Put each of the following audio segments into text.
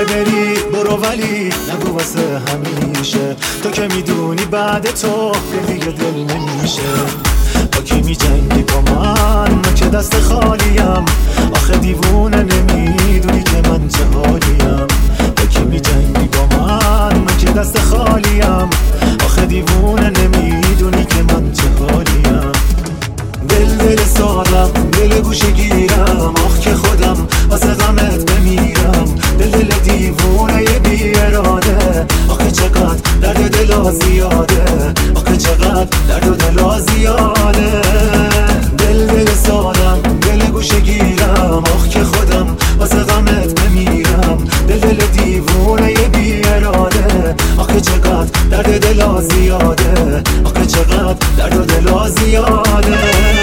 میخوای بری برو ولی نگو واسه همیشه، تو که میدونی بعد تو دیگه دل نمیشه. با کی میجنگی با من که دست خالیم، آخه دیوونه نمیدونی که من چه حالیم. با کی میجنگی با من که دست خالیم، آخه دیوونه نمیدونی که من چه حالیم. دل سادم دل گوشه گیرم، آخ که خودم واسه غمت بمیرم. دل دیوونه بی اراده، آخه چقدر درد دلا زیاده، آخه چقدر درد و دلا زیاده. دل سادم دل گوشه گیرم، آخ که خودم واسه غمت بمیرم. دل دیوونه بی اراده، آخه چقدر درد دلا زیاده، آخه چقدر درد و دلا زیاده.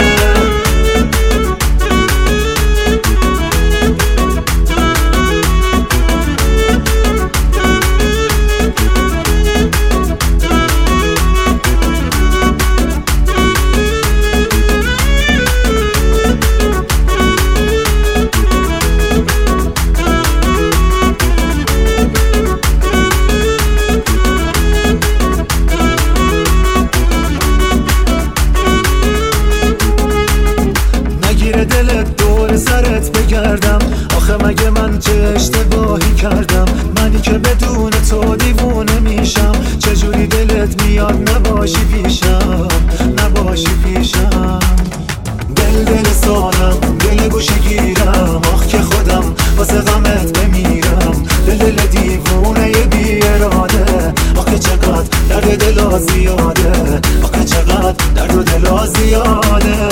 دلت دور سرت بگردم، آخه مگه من چه اشتباهی کردم؟ منی که بدون تو دیوونه میشم، چجوری دلت میاد نباشی پیشم، نباشی پیشم. دل سالم دل گوشه گیرم، آخ که خودم واسه غمت بمیرم. دل دیوونه بی اراده، آخه چقدر درد دلا زیاده، آخه چقدر درد و دلا زیاده.